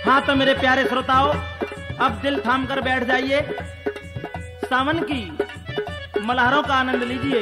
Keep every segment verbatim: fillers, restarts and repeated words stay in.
हाँ तो मेरे प्यारे श्रोताओं, अब दिल थाम कर बैठ जाइए, सावन की मल्हारों का आनंद लीजिए।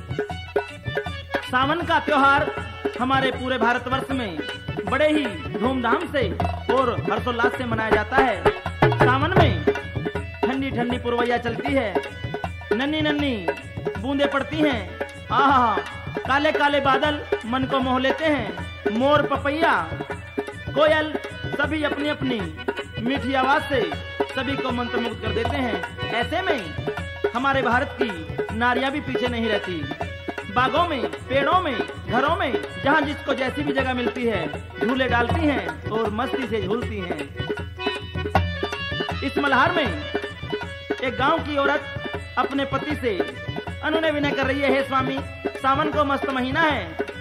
सावन का त्योहार हमारे पूरे भारतवर्ष में बड़े ही धूमधाम से और हर्षोल्लास से मनाया जाता है। सावन में ठंडी ठंडी पुरवैया चलती है, नन्ही नन्ही बूंदें पड़ती हैं, आहा काले काले बादल मन को मोह लेते हैं। मोर, पपैया, कोयल सभी अपनी अपनी मीठी आवाज से सभी को मंत्रमुग्ध कर देते हैं। ऐसे में हमारे भारत की नारियां भी पीछे नहीं रहती। बागों में, पेड़ों में, घरों में जहां जिसको जैसी भी जगह मिलती है झूले डालती हैं और मस्ती से झूलती हैं। इस मल्हार में एक गांव की औरत अपने पति से अनुनय विनय कर रही है, हे स्वामी सावन को मस्त महीना है,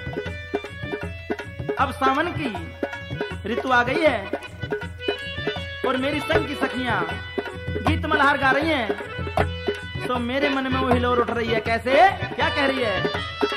अब सावन की ऋतु आ गई है और मेरी संग की सखियां गीत मल्हार गा रही हैं, तो मेरे मन में वो हिलोर उठ रही है। कैसे, क्या कह रही है?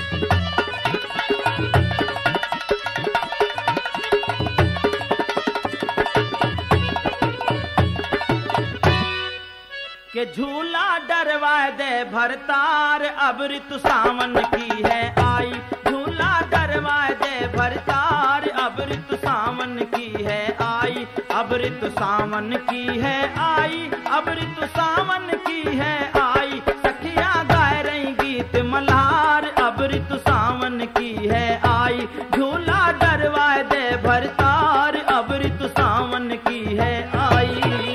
के झूला डरवा दे भरतार, अब ऋतु सावन की है आई। झूला डरवा दे भरतार, अब ऋतु सावन की है आई। अब ऋतु सावन की है आई, अब ऋतु सावन की है आई। सखियां गाय रही गीत मल्हार, अब ऋतु सावन की है आई। झूला डरवा दे भरतार, अब ऋतु सावन की है आई।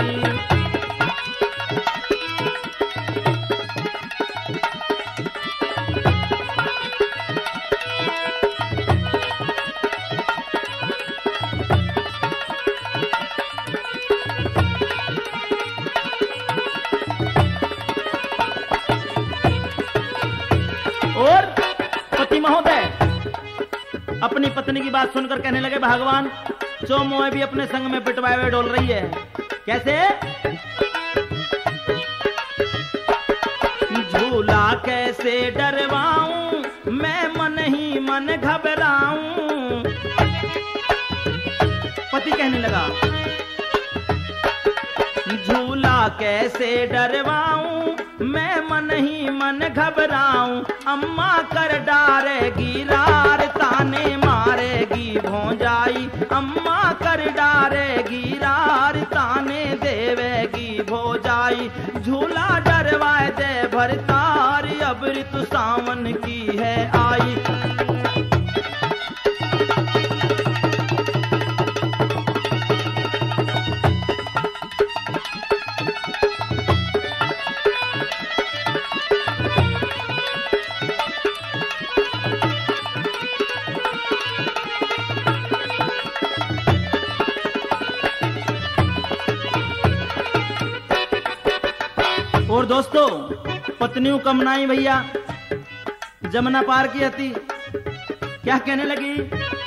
और पति महोदय अपनी पत्नी की बात सुनकर कहने लगे, भगवान जो मोह भी अपने संग में पिटवाए हुए डोल रही है। कैसे? झूला कैसे डरवाऊं मैं, मन ही मन घबराऊं। पति कहने लगा, झूला कैसे डरवाऊं मैं, मन ही मन घबराऊं। अम्मा कर डारेगी रार, ताने मारेगी भौजाई। अम्मा कर डारेगी रार, ताने देवेगी भौजाई। झूला डरवाए दे भरतार, अब ऋतु सावन की है आई। और दोस्तों, पत्नियों कमनाई भैया जमुना पार की हती क्या कहने लगी?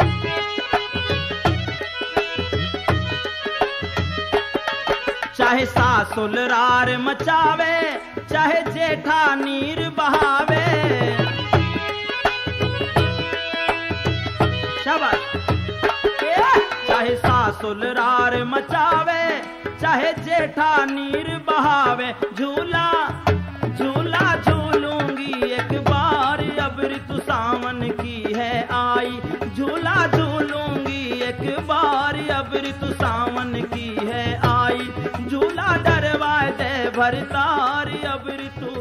चाहे सासुल रार मचावे, चाहे जेठा नीर बहावे। शाबाश। चाहे सासुल रार मचावे, चाहे जेठा नीर बहावे। झूला झूला झूलूंगी एक बार, अब ऋतु सावन की है आई। झूला झूलूंगी एक बार, अब ऋतु सावन की है आई। झूला डरवा दे भरतार, अब ऋतु